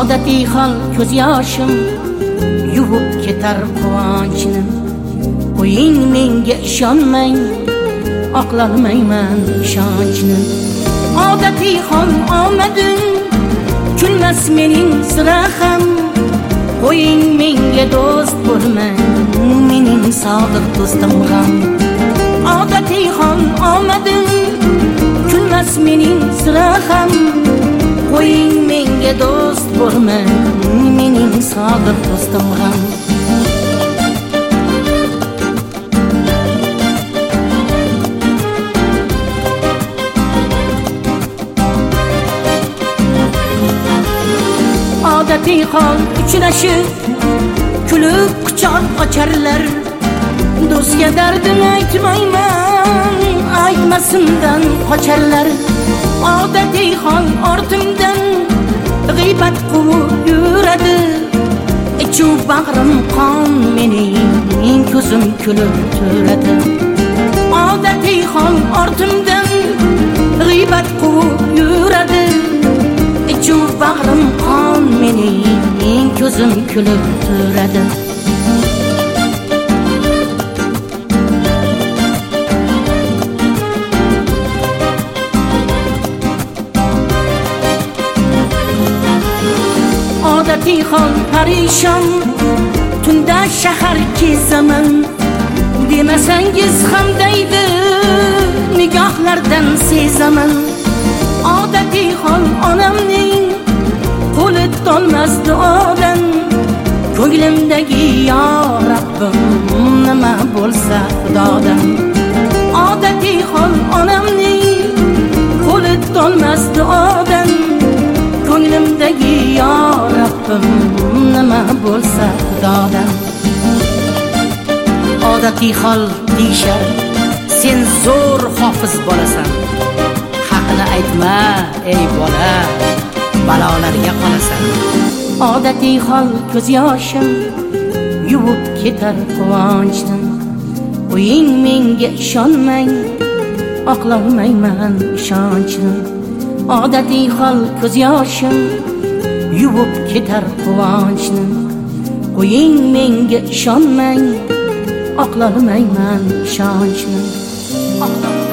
odatiy hol ko'z yoshim yuvib ketar quvonchni. Qo'ying menga ishonmang, oqlolmayman ishonchni. Odatiy hol omadim kulmas mening sira ham. Qo'ying menga do'st bo'lmang, mening sodiq do'stim ham. Odatiy hol omadim kulmas mening sira ham. Qo'ying menga do'st bo'lmang, mening sodiq do'stim ham. Odatiy hol uchrashib kulib quchoq ocharlar. Do'stga dardim aytmayman, aytmasimdan qocharlar. Odatiy hol ortimdan g'iybat quvib yuradi. Ichu bag'rim qon mening ko'zim kulib turadi. Odatiy hol ortimdan g'iybat quvib yuradi. Ichu bag'rim qon mening ko'zim kulib turadi. Odatiy hol parishon tunda shahar kezaman. Demasangiz ham deydi nigohlardan sezaman. Odatiy hol onamning qo'li to'lmas duodan. Ko'nglimdagi yo Rabbim nima bo'lsa Xudodan. Odatiy hol onamning qo'li to'lmas duodan. Ko'nglimdagi yo Rabbim nima bo'lsa Xudodan. Odatiy hol deyshar sen zo'r hofiz bo'lasan. Haqni aytma ey bola, balolarga qolasan. Odatiy hol ko'z yoshim yuvib ketar quvonchni. Qo'ying menga ishonmang, oqlolmayman ishonchni. Odatiy hol ko'z yoshim yuvib ketar quvonchni. Qo'ying menga ishonmang, oqlolmayman ishonchni.